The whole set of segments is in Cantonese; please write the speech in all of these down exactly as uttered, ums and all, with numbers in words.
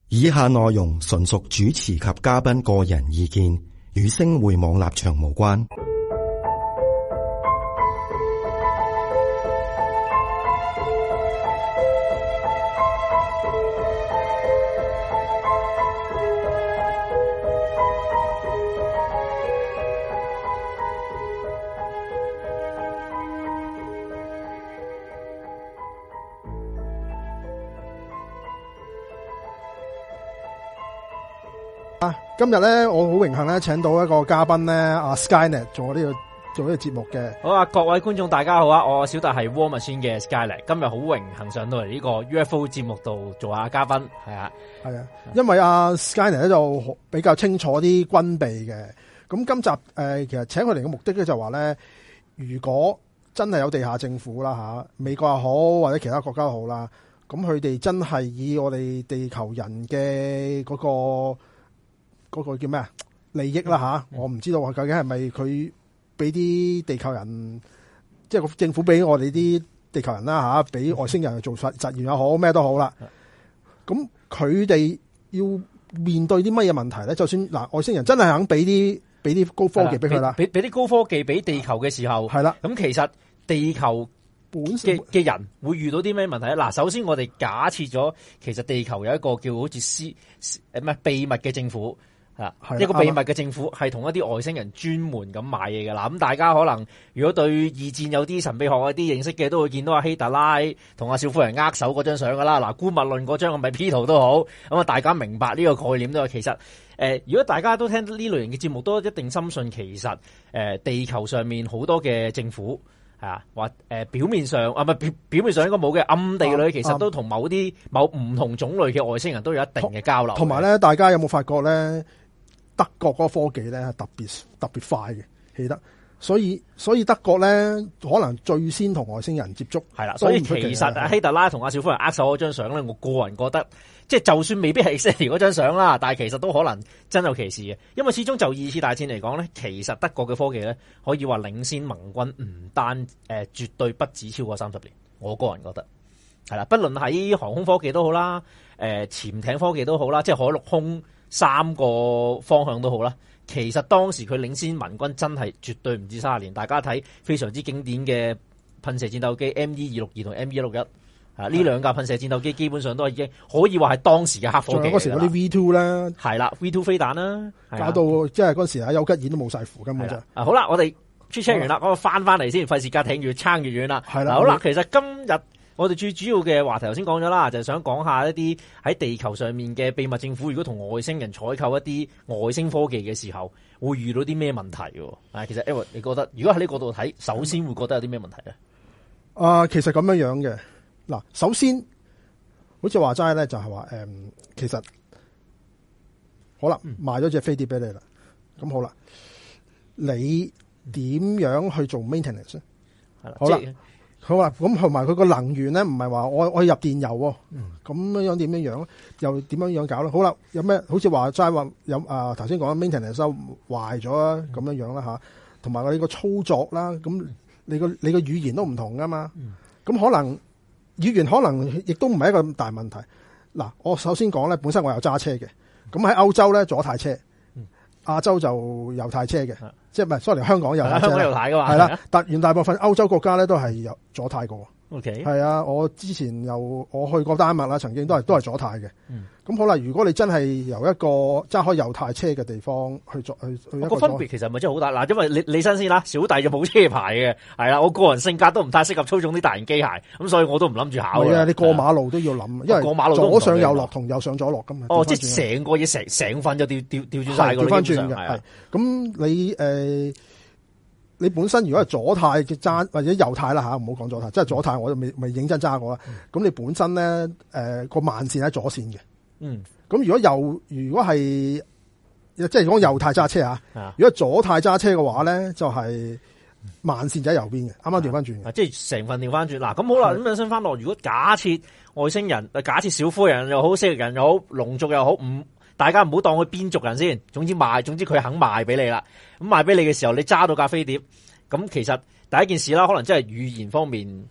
以下內容純屬主持及嘉賓個人意見，與星匯網立場無關。 啊！今日咧，我好榮幸咧，請到一個嘉賓咧，阿 Skynet 做我呢、這個做呢個節目嘅。 好啊，各位觀眾大家好啊，我小弟係 War Machine 嘅 Skynet，今日好榮幸上到嚟呢個 U F O 節目度做下嘉賓，係啊， 係啊，因為阿 Skynet 咧就比較清楚啲軍備嘅。咁今集誒、呃，其實請佢嚟嘅目的咧就話咧，如果真係有地下政府啦吓、啊，美國又好或者其他國家都好啦，咁佢哋真係以我哋地球人嘅嗰、那個。嗰個叫咩啊？利益啦吓、嗯，我唔知道究竟係咪佢俾啲地球人，即係個政府俾我哋啲地球人啦吓，俾外星人去做實實驗又好，咩都好啦。咁佢哋要面對啲乜嘢問題咧？就算嗱，外星人真係肯俾啲俾啲高科技俾佢啦， 俾俾啲高科技俾地球嘅時候，係啦。咁其實地球本嘅嘅人會遇到啲咩問題咧？嗱，首先我哋假設咗，其實地球有一個叫好似私誒唔係秘密嘅政府。係一個秘密嘅政府，係同一啲外星人專門咁買嘢嘅啦。咁大家可能如果對二戰有啲神秘學嗰啲認識嘅，都會見到阿希特拉同阿小婦人握手嗰張相噶啦。嗱，姑勿論嗰張係咪 P 圖都好，咁啊大家明白呢個概念都係。其實誒、呃，如果大家都聽呢類型嘅節目，都一定深信其實誒、呃、地球上面好多嘅政府係啊，或誒、呃、表面上啊唔係表表面上應該冇嘅，暗地裏其實都同某啲某唔同種類嘅外星人都有一定嘅交流。同埋咧，大家有冇發覺咧？德國嗰個科技咧係特別特別快嘅起得，所以所以德國咧可能最先同外星人接觸係啦。所以其實阿希特拉同阿小婦人握手嗰張相咧，我個人覺得即係就算未必係 exactly 嗰張相啦，但係其實都可能真有其事嘅。因為始終就二次大戰嚟講咧，其實德國嘅科技咧可以話領先盟軍唔單誒、呃、絕對不止超過三十年。我個人覺得係啦，不論喺航空科技都好啦，誒、呃、潛艇科技都好啦，即係海陸空。三個方向都好啦，其實當時佢領先盟軍真係絕對唔止三十年。大家睇非常之經典嘅噴射戰鬥機 M E 二六二同 M E 一六一啊，呢兩架噴射戰鬥機基本上都已經可以話係當時嘅黑科技。嗰時嗰啲 V 二 啦，係啦 V 二 飛彈啦，搞到即係嗰時喺丘吉爾都冇晒符根本就。啊好啦，我哋 check check 完啦，我翻翻嚟先，費事架艇越撐越遠啦。係啦，好啦，其實今日。我哋最主要嘅話題頭先講咗啦，就係、是、想講下一啲喺地球上面嘅秘密政府，如果同外星人採購一啲外星科技嘅時候，會遇到啲咩問題嘅？啊，其實 Edward 你覺得，如果喺呢個角度睇，首先會覺得有啲咩問題咧？啊、呃，其實咁樣樣嘅，嗱，首先，好似話齋咧，就係話誒，其實好啦，賣咗隻飛碟俾你啦，咁好啦，你點樣去做 maintenance 咧？係啦，好啦。好啦，咁同埋佢個能源咧，唔係話我我入電油喎，咁、嗯、樣點樣樣又點樣樣搞咧？好啦，有咩好似話齋話有啊頭先講 maintenance 收壞咗啊，咁樣樣啦吓，同埋你個操作啦，咁你個你個語言都唔同噶嘛，咁、嗯、可能語言可能亦都唔係一個咁大問題。嗱，我首先講咧，本身我有揸車嘅，咁喺歐洲咧左軚車。亞洲就右軚車嘅，即係唔係 sorry 香港右軚車，香港右軚噶嘛，係啦，但原大部分歐洲國家咧都係有左軚過。O K， 係啊，我之前又我去過丹麥啦，曾經都係都係左軚嘅。咁、嗯、好啦，如果你真係由一個揸開右軚車嘅地方去作去去一個，個分別其實咪真係好大嗱，因為你你新鮮啦，小弟就冇車牌嘅，係啦，我個人性格都唔太適合操縱啲大型機械，咁所以我都唔諗住考。係啊，你過馬路都要諗，因為過馬路左上右落同右上左落噶嘛。哦，即係成個嘢成成份就調調調轉晒，調翻轉嘅係。咁你誒？呃你本身如果係左軚嘅揸或者右軚啦吓，唔好講左軚，即係左軚我就未未認真揸過啦。咁、嗯、你本身咧誒個慢線喺左線嘅，嗯，咁如果右如果係即係講右軚揸車啊，如果左軚揸車嘅話咧，就係、是、慢線就喺右邊嘅，啱啱調翻轉嘅，即係成份調翻轉。嗱，咁好啦，咁引申翻落，如果假設外星人，假設小夫人又好，蜥蜴人又好，龍族又好，唔。大家唔好當佢邊族人先，總之賣，總之佢肯賣俾你啦。咁賣俾你嘅時候，你揸到架飛碟，咁其實第一件事啦，可能真係語言方面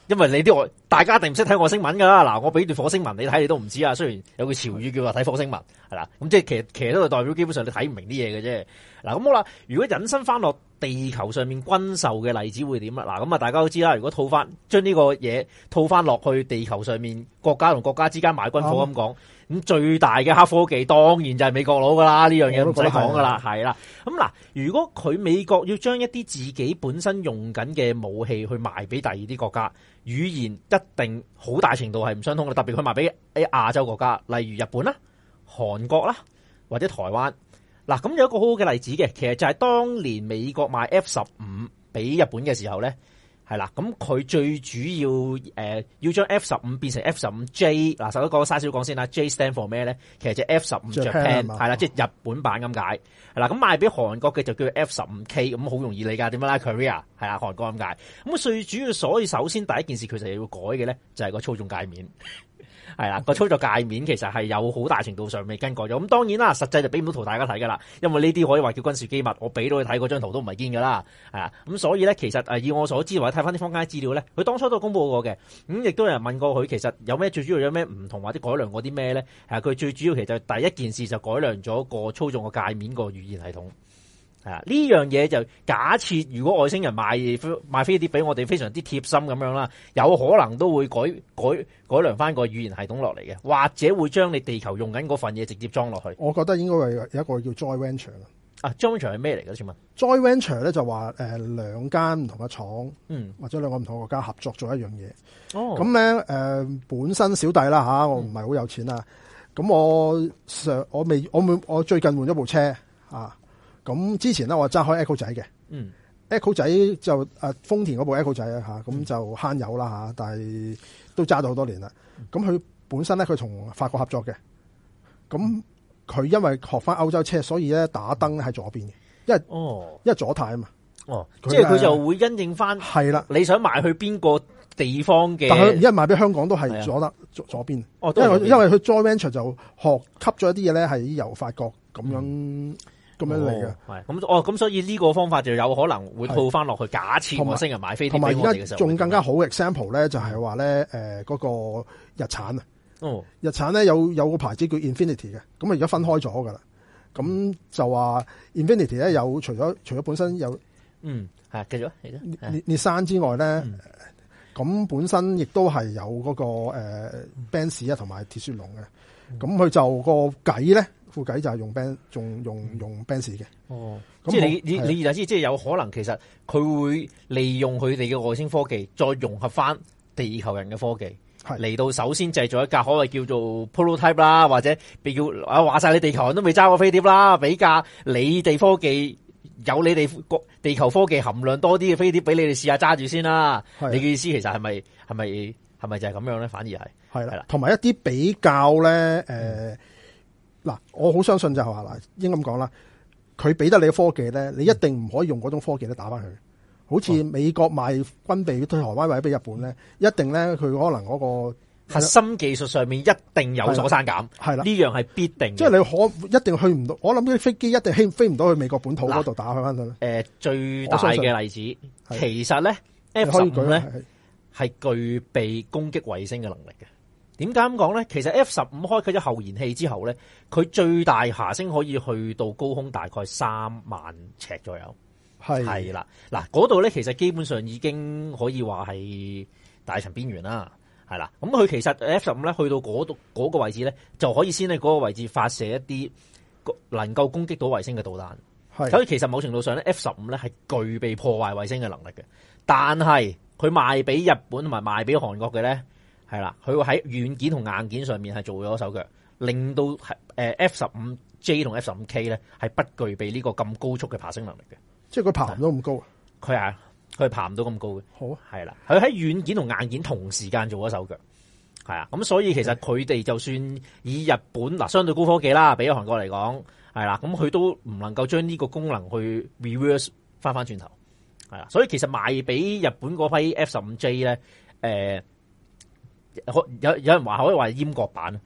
因為你啲外大家一定唔識睇外星文噶啦。嗱，我俾段火星文你睇，你都唔知啊。雖然有句潮語叫話睇火星文，係啦，咁即係其實其實都係代表基本上你睇唔明啲嘢嘅啫。嗱，咁好啦，如果引申翻落地球上面軍售嘅例子會點啊？嗱，咁啊大家都知啦。如果套翻將呢個嘢套翻落去地球上面，國家同國家之間買軍火咁講，咁、嗯、最大嘅黑科技當然就係美國佬噶啦。呢樣嘢唔使講噶啦，係啦。咁嗱，如果佢美國要將一啲自己本身用緊嘅武器去賣俾第二啲國家，語言一定好大程度係唔相通嘅。特別佢賣俾誒亞洲國家，例如日本啦、韓國啦或者台灣。嗱，咁有一個好好嘅例子嘅，其實就係當年美國賣 F 十五俾日本嘅時候咧，係啦，咁佢最主要誒、呃、要將 F 十五變成 F 十五 J， 嗱，首先講嘥少講先啦 ，J stand for 咩咧？其實就 F 十五 Japan 係啦，即係日本版咁解，係啦，咁賣俾韓國嘅就叫 F 十五 K， 咁好容易理解點樣啦 ，Korea 係啦，韓國咁解，咁最主要所以首先第一件事佢就要改嘅咧，就係個操縱界面。係啦，個操作界面其實係有好大程度上未更改咗。咁當然啦，實際就俾唔到圖大家睇噶啦，因為呢啲可以話叫軍事機密，我俾到你睇嗰張圖都唔係堅噶啦。係啊，咁所以咧，其實誒以我所知或者睇翻啲坊間資料咧，佢當初都公佈過嘅。咁亦都有人問過佢，其實有咩最主要有咩唔同或者改良過啲咩咧？係佢最主要其實第一件事就改良咗個操縱個界面個語言系統。係啊，呢樣嘢就假設如果外星人賣賣飛碟俾我哋非常之貼心咁樣啦，有可能都會改改改良翻個語言系統落嚟嘅，或者會將你地球用緊嗰份嘢直接裝落去。 我覺得應該係有一個叫 Joint Venture 啦。 啊 ，Joint Venture 係咩嚟嘅？請問 Joint Venture 咧就話誒兩間唔同嘅廠， 嗯， 或者兩個唔同嘅國家合作做一樣嘢。 哦， 咁咧誒本身小弟啦吓，我唔係好有錢啦，咁、嗯、我上我未我未我最近換咗部車啊。咁之前咧，我揸開 Echo 仔嘅，嗯，Echo 仔就誒豐田嗰部 Echo 仔啊嚇，咁就慳油啦嚇，但係都揸咗好多年啦。咁佢本身咧，佢同法國合作嘅，咁佢因為學翻歐洲車，所以咧打燈喺左邊嘅，因為哦，因為左軚啊嘛， 哦，即係佢就會因應翻係啦，你想賣去邊個地方嘅， 但係而家賣俾香港都係左得左左邊，哦，因為因為佢 Joint Venture 就學吸咗一啲嘢咧，係由法國咁樣。嗯咁樣嚟嘅， 係咁哦，咁所以呢個方法就有可能會套翻落去。假設外星人買飛碟俾我哋嘅時候， 同埋而家仲更加好嘅 example 咧，就係話咧，誒嗰個日產啊，哦，日產咧有有個牌子叫 Infinity 嘅，咁啊而家分開咗噶啦，咁就話 Infinity 咧有除咗除咗本身有， 嗯係繼續嚟啦， 列列山之外咧，咁、嗯、本身亦都係有嗰、那個誒 Benz 啊同埋鐵雪龍嘅，咁、嗯、佢就個計咧。副計就係用 Benz，仲用用 Benz 嘅。哦， 即係你你你就知，即係有可能其實佢會利用佢哋嘅外星科技，再融合翻地球人嘅科技，嚟到首先製造一架可謂叫做 prototype 啦，或者比叫啊話晒你地球人都未揸過飛碟啦，俾架你哋科技有你哋國地球科技含量多啲嘅飛碟俾你哋試下揸住先啦。你嘅意思其實係咪係咪係咪就係咁樣咧？反而係係啦，同埋一啲比較咧，誒、呃。嗯嗱，我好相信就係話嗱，應該咁講啦，佢俾得你嘅科技咧，你一定唔可以用嗰種科技咧打翻佢。好似美國賣軍備對台灣或者俾日本咧，一定咧佢可能嗰個核心技術上面一定有所刪減，係啦，呢樣係必定嘅。 即係你可一定去唔到，我諗啲飛機一定飛飛唔到去美國本土嗰度打佢翻去。 誒，最大嘅例子，其實咧 F 十五咧係具備攻擊衛星嘅能力嘅。點解咁講咧？其實 F 十五開啟咗後燃器之後咧，佢最大爬升可以去到高空大概三萬尺左右。係係啦，嗱嗰度咧，其實基本上已經可以話係大層邊緣啦。係啦，咁佢其實 F 十五咧去到嗰度嗰個位置咧，就可以先喺嗰個位置發射一啲能夠攻擊到衛星嘅導彈。係，所以其實某程度上咧 ，F 十五咧係具備破壞衛星嘅能力嘅。但係佢賣俾日本同埋賣俾韓國嘅咧。係啦，佢會喺軟件同硬件上面係做咗手腳，令到係誒 F 十五 J 同 F 十五 K 咧係不具備呢個咁高速嘅爬升能力嘅。即係佢爬唔到咁高，佢係佢係爬唔到咁高嘅。好係啦，佢喺軟件同硬件同時間做咗手腳，係啊。咁所以其實佢哋就算以日本嗱相對高科技啦，比咗韓國嚟講係啦，咁佢都唔能夠將呢個功能去 reverse 翻翻轉頭，係啦。所以其實賣俾日本嗰批 F 十五 J 咧，誒、呃。有有人話可以話係閹割版，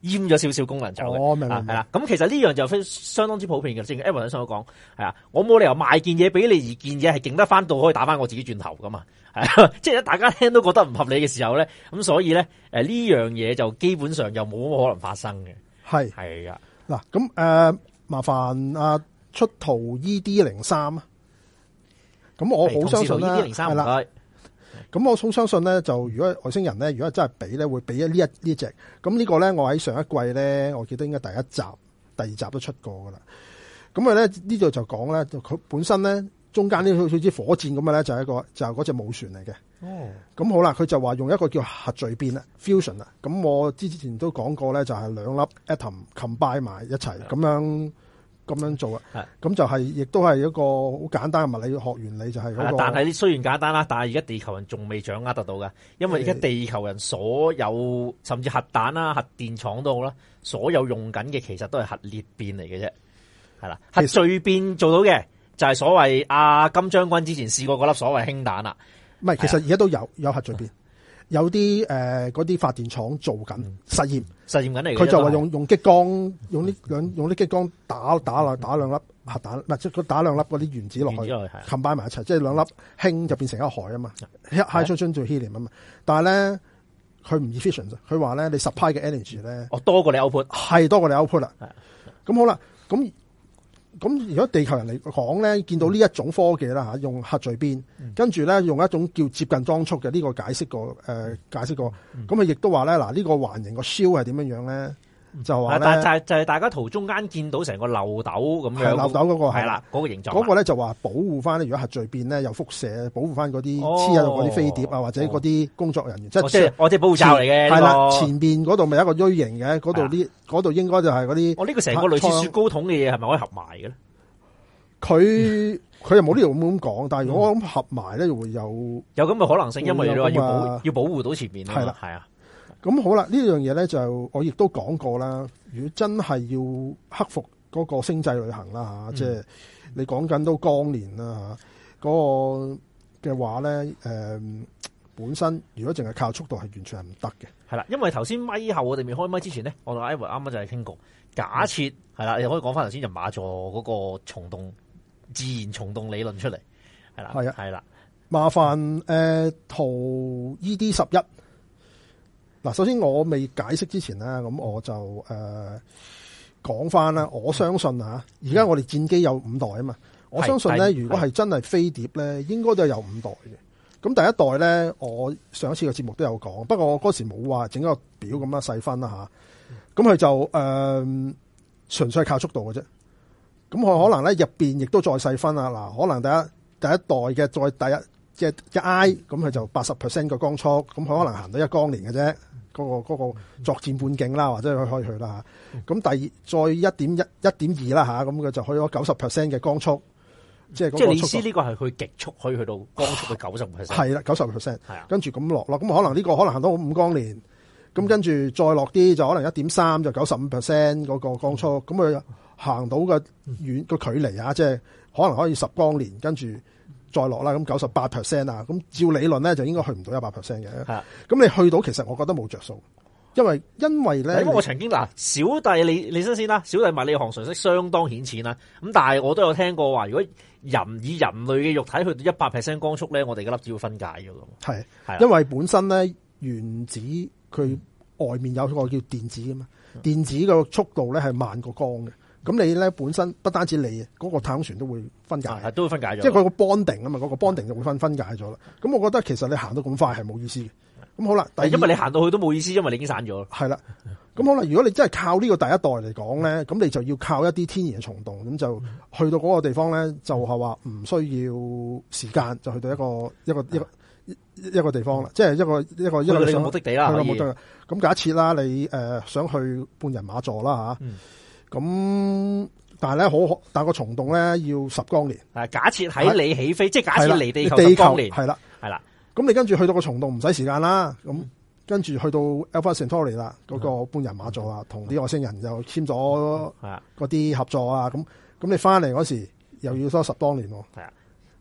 閹咗少少功能走嘅。 哦，明白。 係啦，咁其實呢樣就非相當之普遍嘅。正如 Edwin 所講，係啊，我冇理由賣件嘢俾你，而件嘢係勁得翻到可以打翻我自己轉頭噶嘛。係啊，即係大家聽都覺得唔合理嘅時候咧，咁所以咧，誒呢樣嘢就基本上又冇乜可能發生嘅。 係係啊， 嗱咁誒，麻煩阿出圖 E D 零三啊。咁我好相信咧，係啦。咁我好相信咧，就如果外星人咧，如果真係俾咧，會俾呢一呢隻。咁呢個咧，我喺上一季咧，我記得應該第一集、第二集都出過噶啦。咁佢咧呢度就講咧，就佢本身咧中間呢好似火箭咁嘅咧，就係一個就係嗰隻母船嚟嘅。哦。咁好啦，佢就話用一個叫核聚變啦 ，fusion 啦。咁我之前都講過咧，就係兩粒 atom combine 埋一齊咁樣。咁樣做啊，咁就係亦都係一個好簡單嘅物理學原理，就係嗰個。但係雖然簡單啦，但係而家地球人仲未掌握得到㗎，因為而家地球人所有甚至核彈啦、核電廠都好啦，所有用緊嘅其實都係核裂變嚟嘅啫，係啦。核聚變做到嘅就係所謂阿金將軍之前試過嗰粒所謂氫彈啦。 唔係，其實而家都有有核聚變。有啲誒嗰啲發電廠做緊實驗， 實驗緊嚟嘅。 佢就話用用激光，用啲兩用啲激光打打落打兩粒核彈，唔係即係打兩粒嗰啲原子落去，combine埋一齊，即係兩粒氫就變成一個海啊嘛 ，hydrogen 做 helium 啊嘛。但係咧，佢唔 efficient，佢話咧你 supply 嘅 energy 咧， 哦多過你 output，係多過你 output 啦。咁好啦，咁。咁如果地球人嚟講咧，見到呢一種科技啦嚇，用核聚變，嗯、跟住咧用一種叫接近光速嘅呢、這個解釋過，誒、呃、解釋過。咁佢亦都話咧，嗱、這、呢個環形個 shell 係點樣樣咧？就話咧，就係就係大家圖中間見到成個漏斗咁樣，係漏斗嗰個係啦，嗰個形狀。嗰個咧就話保護翻咧，如果核聚變咧有輻射，保護翻嗰啲黐喺度嗰啲飛碟啊，或者嗰啲工作人員，即係我即係保護罩嚟嘅。係啦， 前邊嗰度咪一個 U 型嘅，嗰度啲嗰度應該就係嗰啲。 我呢個成個類似雪糕筒嘅嘢係咪可以合埋嘅咧？ 佢佢又冇呢度咁講，但係如果我諗合埋咧，就會有有咁嘅可能性，因為你話要保要保護到前面啊。係啦，係啊。 咁好啦，呢樣嘢咧就我亦都講過啦。如果真係要克服嗰個星際旅行啦嚇，即係你講緊都光年啦嚇，嗰個嘅話咧，誒本身如果淨係靠速度係完全係唔得嘅。 係啦，因為頭先咪後我哋未開咪之前咧，我同 Ivan 啱啱就係傾過，假設係啦，你可以講翻頭先人馬座嗰個蟲洞自然蟲洞理論出嚟，係啦，係啊，係啦， 麻煩誒圖 E D 十一。嗱，首先我未解釋之前咧，咁我就誒講翻啦。我相信啊，而家我哋戰機有五代啊嘛，我相信咧，如果係真係飛碟咧，應該都有五代嘅。咁第一代咧，我上一次嘅節目都有講，不過我嗰時冇話整個表咁樣細分啦吓。咁佢就誒、呃、純粹係靠速度嘅啫。咁佢可能咧入邊亦都再細分啊。嗱，可能第一第一代嘅再第一即係一 I， 咁佢就八十 percent 嘅光速，咁佢可能行到一光年嘅啫。嗰、那個嗰、那個作戰半徑啦，或者佢可以去啦嚇。咁、嗯、第二再一點一一點二啦嚇，咁佢就去咗九十 percent 嘅光速，即係嗰個速度。即係你意思呢個係佢極速可以去到光速嘅九十 percent。係啦，九十 percent。係啊，跟住咁落咯，咁可能呢個可能行到五光年，咁、嗯、跟住再落啲就可能一點三就九十五 percent 嗰個光速，咁佢行到嘅遠個距離啊，即係可能可以十光年，跟住。再落啦，咁九十八 percent 啊，咁照理論咧就應該去唔到一百 percent 嘅。係啊，咁你去到其實我覺得冇着數，因為因為咧，因為我曾經嗱，小弟你你先先啦，小弟物理學常識相當顯淺啦，咁但係我都有聽過話，如果人以人類嘅肉體去到一百 percent 光速咧，我哋嘅粒子會分解嘅。係係，因為本身咧原子佢外面有個叫電子噶嘛，嗯、電子嘅速度咧係慢過光嘅。咁你咧本身不單止你嗰、那個太空船都會分解，係都會分解咗，即係佢個 bonding 啊嘛，嗰、那個 bonding 就會分分解咗啦。咁我覺得其實你行到咁快係冇意思嘅。咁好啦，但係因為你行到去都冇意思，因為你已經散咗。係啦，咁好啦，如果你真係靠呢個第一代嚟講咧，咁你就要靠一啲天然嘅蟲洞，咁就去到嗰個地方咧，就係話唔需要時間就去到一個一個一個一個地方啦，即係一個一個一個你嘅目的地啦。去到目的地。咁假設啦，你誒、呃、想去半人馬座啦吓。嗯咁，但係咧好，但係個蟲洞咧要十光年。係假設喺你起飛，即係假設離地球十光年。係啦，係啦。咁你跟住去到個蟲洞唔使時間啦。咁、嗯、跟住去到 Alpha Centauri 啦，嗰個半人馬座啦，同、嗯、啲外星人又簽咗嗰啲合作啊。咁咁你翻嚟嗰時又要多十多年喎。係啊，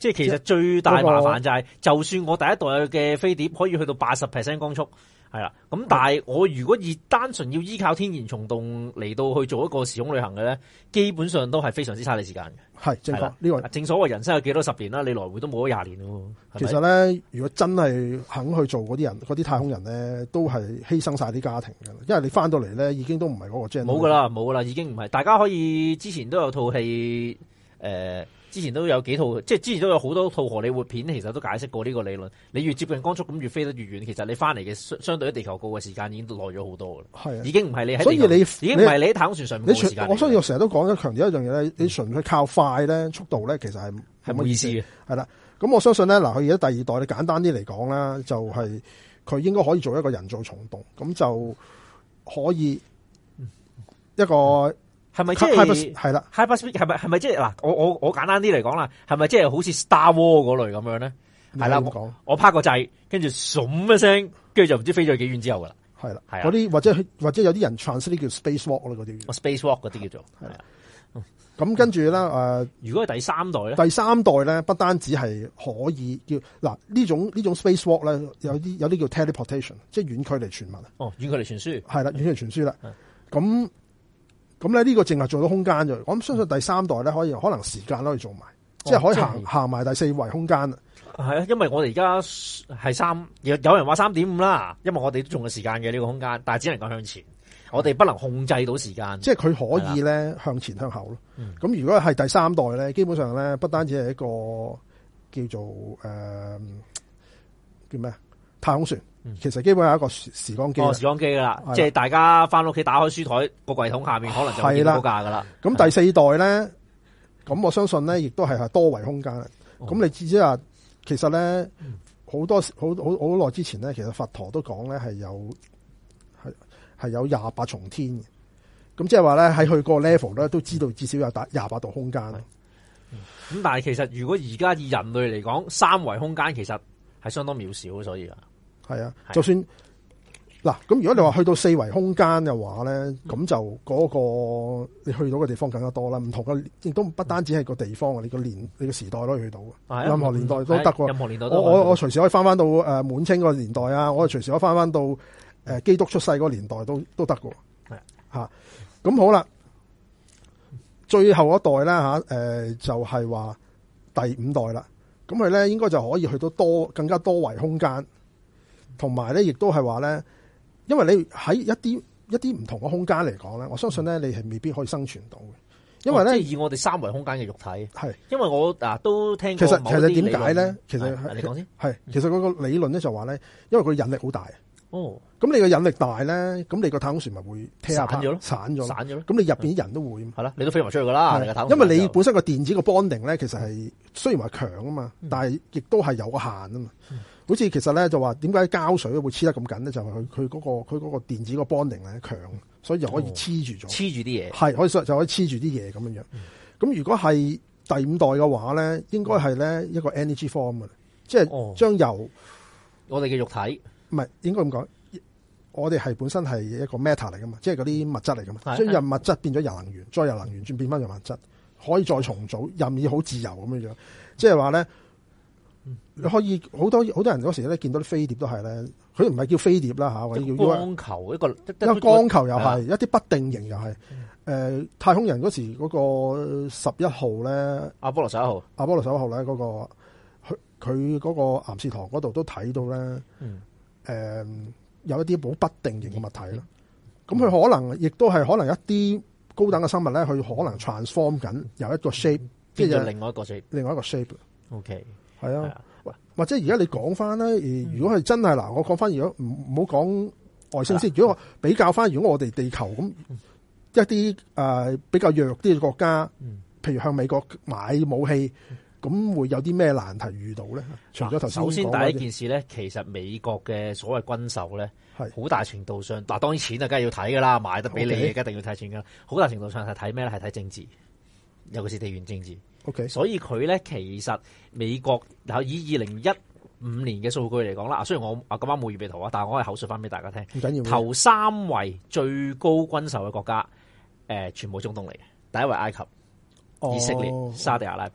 即係其實最大麻煩就係、是，就算我第一代嘅飛碟可以去到八十 percent 光速。係啦，咁但係我如果以單純要依靠天然蟲洞嚟到去做一個時空旅行嘅咧，基本上都係非常之嘥你時間嘅。 係正確呢個， 正所謂人生有幾多十年啦，你來回都冇咗廿年咯。 其實咧，如果真係肯去做嗰啲人，嗰啲太空人咧，都係犧牲晒啲家庭嘅，因為你翻到嚟咧，已經都唔係嗰個 gen。冇噶啦， 冇噶啦，已經唔係。大家可以之前都有套戲，誒、呃。之前都有幾套，即係之前都有好多套荷里活片，其實都解釋過呢個理論。你越接近光速，咁越飛得越遠。其實你翻嚟嘅相相對於地球過嘅時間已經耐咗好多啦。係啊，已經唔係你喺，所以你已經唔係你喺太空船上面嘅時間。 我所以我成日都講，強調一樣嘢咧，你純粹靠快咧，速度咧，其實係係冇意思嘅。係啦，咁我相信咧，嗱，佢而家第二代，你簡單啲嚟講啦，就係、是、佢應該可以做一個人造蟲洞，咁就可以一個。嗯係咪即係係啦 ？Hyperspeed 係咪係咪即係嗱？我我我簡單啲嚟講啦，係咪即係好似 Star War 嗰類咁樣咧？係啦，我我拍個掣，跟住嗖一聲，跟住就唔知飛咗幾遠之後噶啦。 係啦，係啊，嗰啲或者或者有啲人 translate 叫 space walk 咯，嗰啲。 我 space walk 嗰啲叫做係啊。 咁跟住咧，誒， 如果係第三代咧， 第三代咧，不單止係可以叫嗱呢種呢種 space walk 咧，有啲有啲叫 teleportation， 即係遠距離傳物啊。 哦，遠距離傳輸係啦，遠距離傳輸啦。咁咁咧呢個淨係做到空間啫，我諗相信第三代咧可以可能時間都可以做埋，哦、即係可以行行埋第四維空間啊。 係啊，因為我哋而家係三，有有人話三點五啦，因為我哋都仲有時間嘅呢個空間，但係只能夠向前，我哋不能控制到時間。即係佢可以咧向前向後咯。咁、嗯、如果係第三代咧，基本上咧不單止係一個叫做誒、呃、叫咩太空船。其實基本係一個時光機，哦，時光機噶啦，即係大家翻屋企打開書台個櫃桶下面，可能就見到架噶啦。咁第四代咧，咁我相信咧，亦都係係多維空間。咁、哦、你知唔知啊？其實咧，好、嗯、多好好好耐之前咧，其實佛陀都講咧係有係係有廿八重天嘅。咁即係話咧喺佢個 level 咧，都知道至少有大廿八度空間。咁、嗯、但係其實如果而家以人類嚟講，三維空間其實係相當渺小，所以啊。係啊，就算嗱咁，如果你話去到四維空間嘅話咧，咁、嗯、就嗰個你去到嘅地方更加多啦。唔同嘅亦都不單止係個地方啊，你個年你個時代都可以去到嘅，任何年代都得嘅。任何年代都我我我隨時可以翻翻到誒滿清個年代啊，我隨時可以翻翻到誒基督出世嗰個年代都都得嘅。係吓咁好啦，最後一代咧吓誒就係、是、話第五代啦。咁佢咧應該就可以去到多更加多維空間。同埋咧，亦都係話咧，因為你喺一啲一啲唔同嘅空間嚟講咧，我相信咧，你係未必可以生存到嘅。因為咧、哦，即係以我哋三維空間嘅肉體，係因為我嗱、啊、都聽過。其實其實點解咧？其實你講先。係其實嗰個理論咧就話咧，因為佢引力好大。哦。咁你個引力大咧，咁你個太空船咪會散咗咯？散咗。散咗咯。咁你入邊啲人都會。係啦，你都飛埋出去噶啦。因為你本身個電子個 bonding 咧，其實係雖然話強啊嘛，嗯、但係亦都係有個限啊嘛。嗯好似其實咧就話點解膠水會黐得咁緊咧？就係佢佢嗰個佢嗰個電子個 bonding 咧強，所以就可以黐住咗，黐住啲嘢係可以就可以黐住啲嘢咁樣樣。咁、嗯、如果係第五代嘅話咧，應該係咧一個 energy form 嘅，即係將由我哋嘅肉體唔係應該咁講，我哋係本身係一個 matter 嚟噶嘛，即係嗰啲物質嚟噶嘛，將由物質變咗由能源，再由能源轉變翻由物質，可以再重組，任意好自由咁樣樣，即係話咧。你可以好多好多人嗰時咧見到啲飛碟都係咧，佢唔係叫飛碟啦吓，或者叫光球一個，一個光球又係一啲不定型又係。誒、嗯呃，太空人嗰時嗰個十一號咧，阿波羅十一號，阿波羅十一號咧嗰個，佢佢嗰個岩士堂嗰度都睇到咧，誒、嗯呃，有一啲好不定型嘅物體咯。咁、嗯、佢可能亦都係可能一啲高等嘅生物咧，佢可能 transform 緊由一個 shape，即係另外一個 shape，另外一個 shape。OK。係啊，或者而家你講翻咧，如果係真係嗱，我講翻，如果唔唔好講外星先，如果我比較翻，如果我哋地球咁一啲誒、呃、比較弱啲嘅國家，譬如向美國買武器，咁會有啲咩難題遇到咧？除咗頭先，首先第一件事咧，其實美國嘅所謂軍售咧，係好大程度上，嗱當然錢啊，梗係要睇噶啦，買得俾你，一定要睇錢噶。好大程度上係睇咩咧？係睇政治，尤其是地緣政治。OK，所以佢咧其實美國以二零一五年嘅數據嚟講啦，雖然我啊咁啱冇預備圖啊，但係我可以口述翻俾大家聽。唔緊要。頭三位最高軍售嘅國家，誒、呃，全部中東嚟嘅。第一位埃及、哦、以色列、沙地阿拉伯，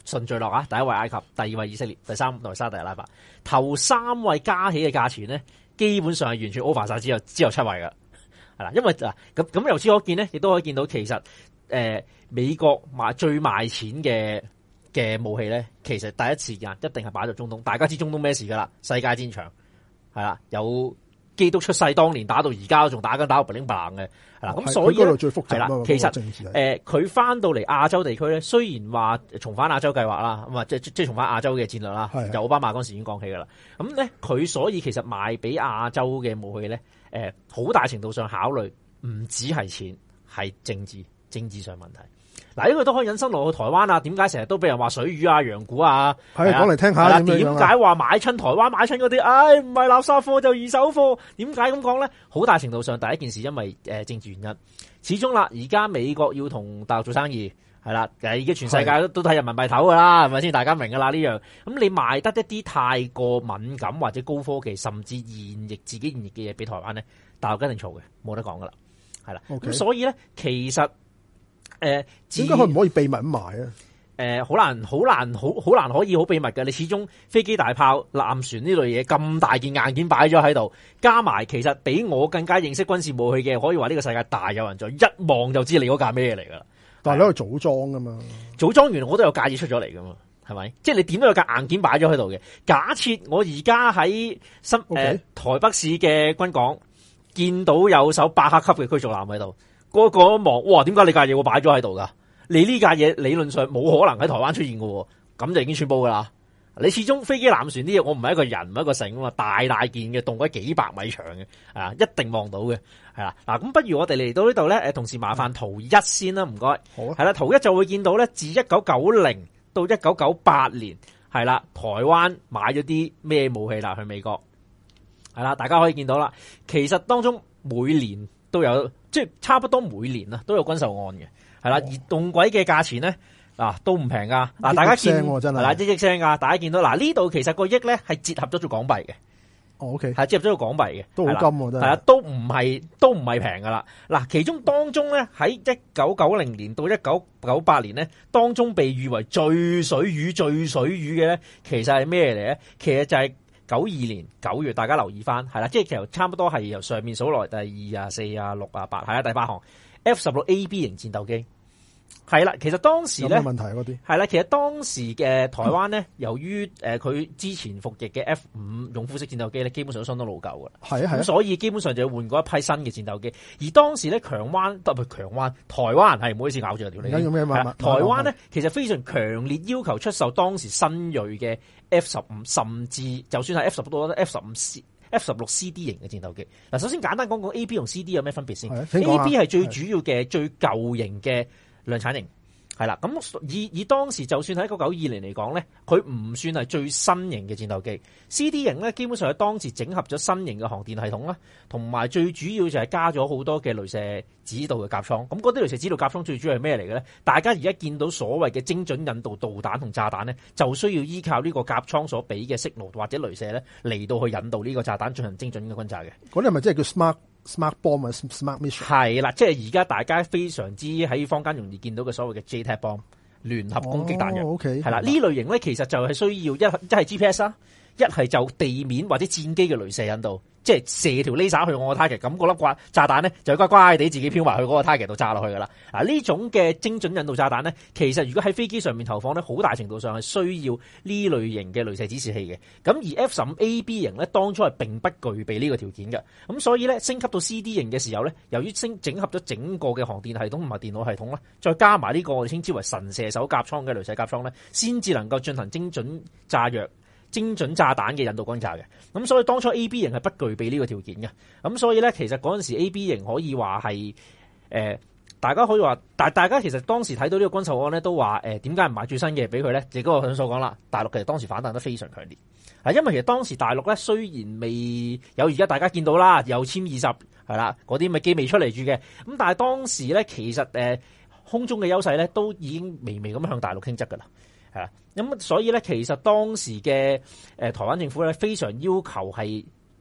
順序落啊，第一位埃及，第二位以色列，第三位沙特阿拉伯，頭三位加起嘅價錢咧，基本上係完全 over 晒之後之後七位㗎，係啦，因為嗱咁咁由此可見咧，亦都可以見到其實誒、呃、美國賣最賣錢嘅嘅武器咧，其實第一時間一定係擺喺中東，大家知中東咩事噶啦，世界戰場係啦，有基督出世當年打到而家仲打緊打到 bling bling 嘅，係啦，咁所以咧係啦，其實誒佢翻到嚟亞洲地區咧，雖然話重返亞洲計劃啦，咁啊即即即重返亞洲嘅戰略啦，由奧巴馬嗰時已經講起噶啦，咁咧佢所以其實賣俾亞洲嘅武器咧，誒、呃、好大程度上考慮唔止係錢，係政治政治上問題。嗱，呢個都可以引申落去台灣啊？點解成日都俾人話水魚啊、羊股啊？ 係講嚟聽下。 點解話買親台灣買親嗰啲？唉，唔係垃圾貨就二手貨？點解咁講咧？好大程度上，第一件事因為誒政治原因。始終啦，而家美國要同大陸做生意，係啦，誒而家全世界都都睇人民幣頭噶啦，係咪先？大家明噶啦呢樣。咁你賣得一啲太過敏感或者高科技，甚至現役自己現役嘅嘢俾台灣咧，大陸一定嘈嘅，冇得講噶啦，係啦。咁、okay. 所以咧，其實。誒，點解佢唔可以秘密咁賣啊？ 誒、呃，好難，好難，好好難可以好秘密嘅。你始終飛機、大炮、艦船呢類嘢咁大件硬件擺咗喺度，加埋其實比我更加認識軍事武器嘅，可以話呢個世界大有人在，一望就知你嗰架咩嚟噶啦。 但係你可以組裝噶嘛？組裝完我都有架嘢出咗嚟噶嘛？係咪？即係你點都有架硬件擺咗喺度嘅。假設我而家喺新誒台北市嘅軍港見到有艘八克級嘅驅逐艦喺度。嗰個一望，哇！點解你架嘢會擺咗喺度噶？你呢架嘢理論上冇可能喺台灣出現喎，咁就已經穿煲噶啦。你始終飛機艦船啲嘢，我唔係一個人，唔係一個城啊嘛，大大件嘅，動咗幾百米長嘅，啊，一定望到嘅，係啦。嗱，咁不如我哋嚟到呢度咧，誒，同時麻煩圖一先啦，唔該。好啊。係啦，圖一就會見到咧，自一九九零到一九九八年，係啦，台灣買咗啲咩武器啦？去美國，係啦，大家可以見到啦。其實當中每年都有。即係差不多每年啊都有軍售案嘅，係啦，而動軌嘅價錢咧嗱都唔平噶，嗱大家見係啦，億億聲噶，大家見到嗱呢度其實個億咧係折合咗做港幣嘅， 哦 OK 係折合咗做港幣嘅， 都好金喎真係， 係啊都唔係都唔係平噶啦，嗱其中當中咧喺一九九零年到一九九八年咧，當中被譽為最水魚最水魚嘅咧，其實係咩嚟咧？其實就係、是。九二年九月，大家留意翻，係啦，即係其實差唔多係由上面數落嚟，第二啊、四啊、六啊、八，係啦，第八行 F 十六 A B 型戰鬥機，係啦，其實當時咧有咩問題嗰啲？係啦，其實當時嘅台灣咧，由於誒佢之前服役嘅 F 五勇夫式戰鬥機咧，基本上都相當老舊㗎啦， 係啊係啊， 所以基本上就要換過一批新嘅戰鬥機。而當時咧，強灣特別強灣，台灣係唔好意思咬住條條脷。而家用咩嘛？台灣咧其實非常強烈要求出售當時新鋭嘅 F 十五，甚至就算係 F 十六都得 F 十五 C、F 十六 C D 型嘅戰鬥機。嗱，首先簡單講講 A B 同 C D 有咩分別先。A B 係最主要嘅最舊型嘅量產型。係啦，咁以以當時就算喺一九九二年嚟講咧，佢唔算係最新型嘅戰鬥機。C D 型咧，基本上係當時整合咗新型嘅航電系統啦，同埋最主要就係加咗好多嘅雷射指導嘅甲艙。咁嗰啲雷射指導甲艙最主要係咩嚟嘅咧？大家而家見到所謂嘅精準引導導彈同炸彈咧，就需要依靠呢個甲艙所俾嘅訊號或者雷射咧，嚟到去引導呢個炸彈進行精準嘅轟炸嘅。 嗰啲係咪即係叫 smart smart bomb 啊 smart mission？ 係啦，即係而家大家非常之喺坊間容易見到嘅所謂嘅 J TAC bomb 聯合攻擊彈藥。 O K 係啦， 呢類型咧其實就係需要一一係 G P S 啦，一係就地面或者戰機嘅雷射引導。即係射條 laser 去我個 target，咁嗰粒掛炸彈咧就乖乖地自己飄埋去嗰個 target 度炸落去噶啦。嗱，呢種嘅精準引導炸彈咧，其實如果喺飛機上面投放咧，好大程度上係需要呢類型嘅雷射指示器嘅。咁而 F 十五 A B 型咧，當初係並不具備呢個條件嘅。咁所以咧，升級到 C D 型嘅時候咧，由於升整合咗整個嘅航電系統同埋電腦系統啦，再加埋呢個我哋稱之為神射手甲艙嘅雷射甲艙咧，先至能夠進行精準炸藥。精準炸彈嘅引導轟炸嘅，咁所以當初 A B 型係不具備呢個條件嘅，咁所以咧其實嗰陣時 A B 型可以話係誒，大家可以話，但大家其實當時睇到呢個軍售案咧，都話誒點解唔買最新嘅俾佢咧？就嗰個頭先所講啦，大陸其實當時反彈得非常強烈，啊，因為其實當時大陸咧雖然未有而家大家見到啦，有殲二十係啦，嗰啲咪機未出嚟住嘅，咁但係當時咧其實誒、呃、空中嘅優勢咧都已經微微咁向大陸傾側噶啦。係啦，咁所以咧，其實當時嘅誒台灣政府咧非常要求係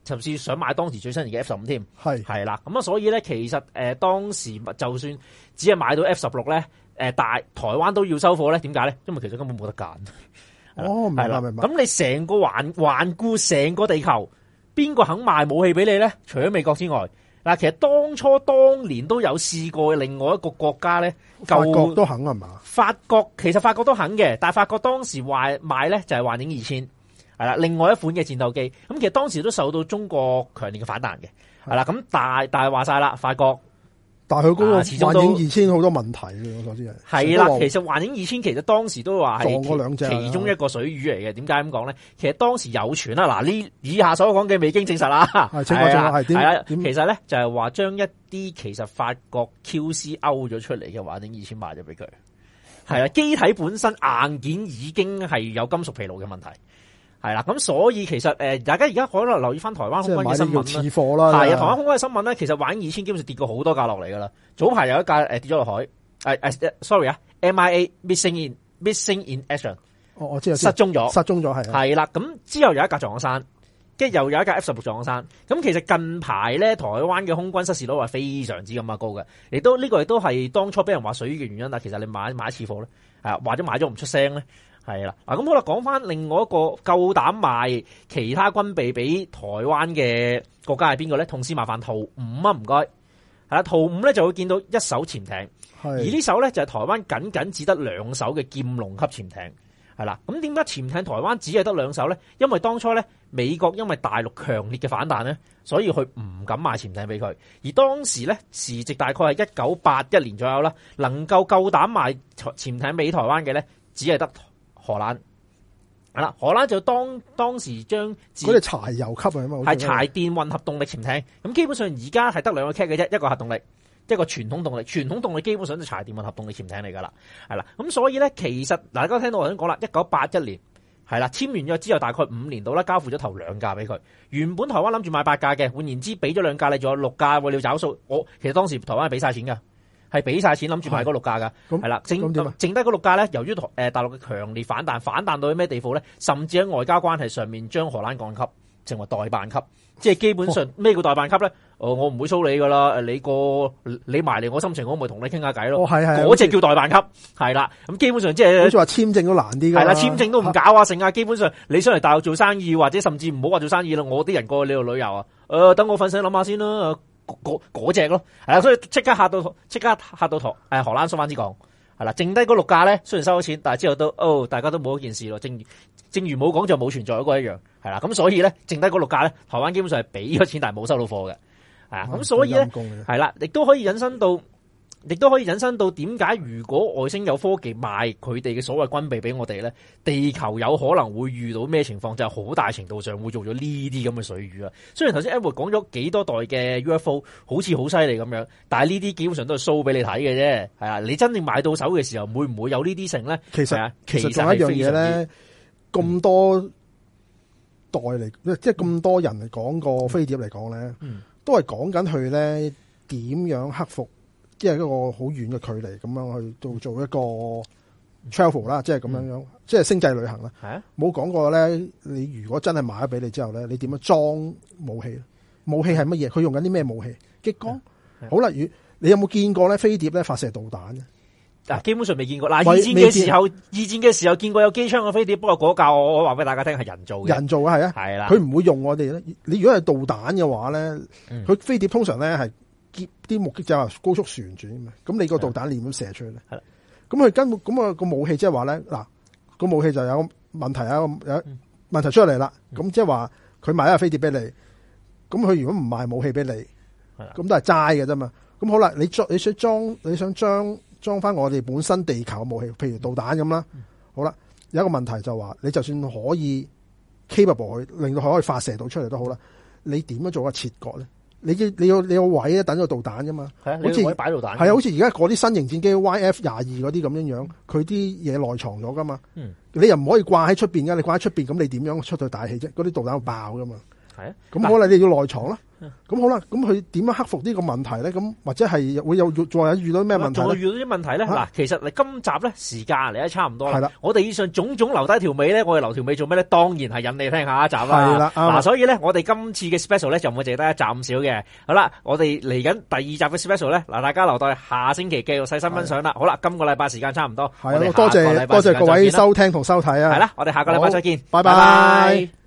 甚至想買當時最新型嘅 F 十五添， 係係啦。咁啊，所以咧其實誒、呃、當時就算只係買到 F 十六咧，誒大台灣都要收貨咧，點解咧？因為其實根本冇得揀。 哦，明白明白。 咁你成個環環顧成個地球，邊個肯賣武器俾你咧？除咗美國之外。嗱，其實當初當年都有試過另外一個國家咧， 法國都肯係嘛？ 法國其實法國都肯嘅，但係法國當時賣賣咧就係幻影二千，係啦，另外一款嘅戰鬥機。咁其實當時都受到中國強烈嘅反彈嘅，係啦。咁大但係話晒啦，法國。 但係佢嗰個幻影二千好多問題嘅，我所知係。 係啦，其實幻影二千其實當時都話係撞過兩隻， 其中一個水魚嚟嘅。點解咁講咧？其實當時有傳啦，嗱呢以下所講嘅未經證實啦。 係，請講係點？係啦， 其實咧就係話將一啲其實法國 Q C 勾咗出嚟嘅幻影二千賣咗俾佢。係啦，機體本身硬件已經係有金屬疲勞嘅問題。係啦，咁所以其實誒，大家而家可能留意翻台灣空軍嘅新聞啦。係啊，台灣空軍嘅新聞咧，其實幻影二千基本上跌過好多架落嚟噶啦。早排有一架誒跌咗落海，誒誒，sorry 啊 ，M I A missing in missing in action， 哦，我知啊， 失蹤咗， 失蹤咗係。 係啦，咁之後有一架撞咗山，跟住又有一架 F 十六撞咗山。咁其實近排咧，台灣嘅空軍失事率係非常之咁啊高嘅，亦都呢個亦都係當初俾人話水魚嘅原因啦。其實你買買一次貨咧，係或者買咗唔出聲咧。係啦，嗱咁好啦，講翻另外一個夠膽賣其他軍備俾台灣嘅國家係邊個咧？同時麻煩圖五啊，唔該。係啦，圖五咧就會見到一艘潛艇，而呢艘咧就係台灣僅僅只得兩艘嘅劍龍級潛艇。係啦，咁點解潛艇台灣只係得兩艘咧？因為當初咧美國因為大陸強烈嘅反彈咧，所以佢唔敢賣潛艇俾佢。而當時咧時值大概係一九八一年左右啦，能夠夠膽賣潛艇俾台灣嘅咧，只係得荷蘭。係啦，荷蘭就當當時將嗰隻柴油級啊嘛， 係柴電混合動力潛艇。咁基本上而家係得兩個 cat 嘅啫，一個核動力，一個傳統動力。傳統動力基本上就柴電混合動力潛艇嚟噶啦，係啦。咁所以咧，其實大家聽到我想講啦，一九八一年係啦，簽完約之後大概五年度啦，交付咗頭兩架俾佢。原本台灣諗住買八架嘅，換言之，俾咗兩架你，仲有六架喎，你要找數。我其實當時台灣係俾晒錢噶。係俾晒錢諗住買嗰六架噶，係啦，剩剩低嗰六架咧，由於誒大陸嘅強烈反彈，反彈到咩地步咧？甚至喺外交關係上面將荷蘭降級，成為代辦級，即係基本上咩叫代辦級咧？哦，我唔會騷你噶啦，誒，你個你埋嚟我心情，我咪同你傾下偈咯。 哦，係係， 嗰隻叫代辦級，係啦。咁基本上即係好似話簽證都難啲噶， 係啦，簽證都唔搞啊，成啊。基本上你想嚟大陸做生意，或者甚至唔好話做生意啦，我啲人過去你度旅遊啊，誒、呃，等我瞓醒諗下先啦。嗰嗰隻咯，係啦，所以即刻嚇到，即刻嚇到台誒荷蘭收翻支講，係啦，剩低嗰六架咧，雖然收咗錢，但係之後都哦，大家都冇一件事咯，正如正如冇講就冇存在嗰個一樣，係啦，咁所以咧，剩低嗰六架咧，台灣基本上係俾咗錢，但係冇收到貨嘅，係啊，咁所以咧，係啦，亦都可以引申到。亦都可以引申到點解如果外星有科技賣佢哋嘅所謂軍備俾我哋咧，地球有可能會遇到咩情況？就係、是、好大程度上會做咗呢啲咁嘅水魚啊！雖然頭先 Edward 講咗幾多代嘅 U F O 好似好犀利咁樣，但係呢啲基本上都係 show 俾你睇嘅啫。係啊，你真正買到手嘅時候，會唔會有呢啲性咧？ 其實啊， 其實仲有一樣嘢咧，咁多代嚟，嗯、即係咁多人嚟講個飛碟嚟講咧，嗯、都係講緊佢咧點樣克服。即係一個好遠嘅距離，咁樣去做做一個 travel 啦，即係咁樣樣，即係星際旅行啦。係啊，冇講過咧。你如果真係買咗俾你之後咧，你點樣裝武器咧？武器係乜嘢？佢用緊啲咩武器？激光。好啦，如你有冇見過咧飛碟咧發射導彈咧？ 嗱，基本上未見過。嗱，二戰嘅時候，二戰嘅時候見過有機槍嘅飛碟，不過嗰架我話俾大家聽係人造嘅。人造嘅係啊，係啦，佢唔會用我哋咧。你如果係導彈嘅話咧，佢飛碟通常咧係。啲目擊者話高速旋轉嘛，咁你個導彈點樣射出去咧？係啦，咁佢根本咁啊個武器即係話咧，嗱個武器就有問題啊，有問題出嚟啦。咁即係話佢賣一架飛碟俾你，咁佢如果唔賣武器俾你，咁都係齋嘅啫嘛。咁好啦，你裝你想裝你想將裝翻我哋本身地球嘅武器，譬如導彈咁啦。好啦，有一個問題就話，你就算可以 capable 去令到佢可以發射到出嚟都好啦，你點樣做個切割咧？你要你要你有位啊，等個導彈噶嘛， 係啊，好似擺導彈， 係啊，好似而家嗰啲新型戰機 Y F 廿二嗰啲咁樣樣，佢啲嘢內藏咗噶嘛，嗯、你又唔可以掛喺出邊噶，你掛喺出邊咁你點樣出去大氣啫？嗰啲導彈會爆噶嘛，係啊，咁可能你要內藏啦， 咁好啦，咁佢點樣克服呢個問題咧？咁或者係會有再有遇到咩問題？ 仲會遇到啲問題咧？嗱、啊，其實你今集咧時間嚟得差唔多啦。係啦，我哋以上種種留低條尾咧，我哋留條尾做咩咧？當然係引你聽下一集啦。係啦，嗱，所以咧，我哋今次嘅 special 咧就唔會淨係得一集咁少嘅。好啦，我哋嚟緊第二集嘅 special 咧，嗱，大家留待下星期繼續細心分享啦。好啦，今個禮拜時間差唔多， 係多謝多謝各位收聽同收睇啊。 係啦，我哋下個禮拜再見， 拜拜。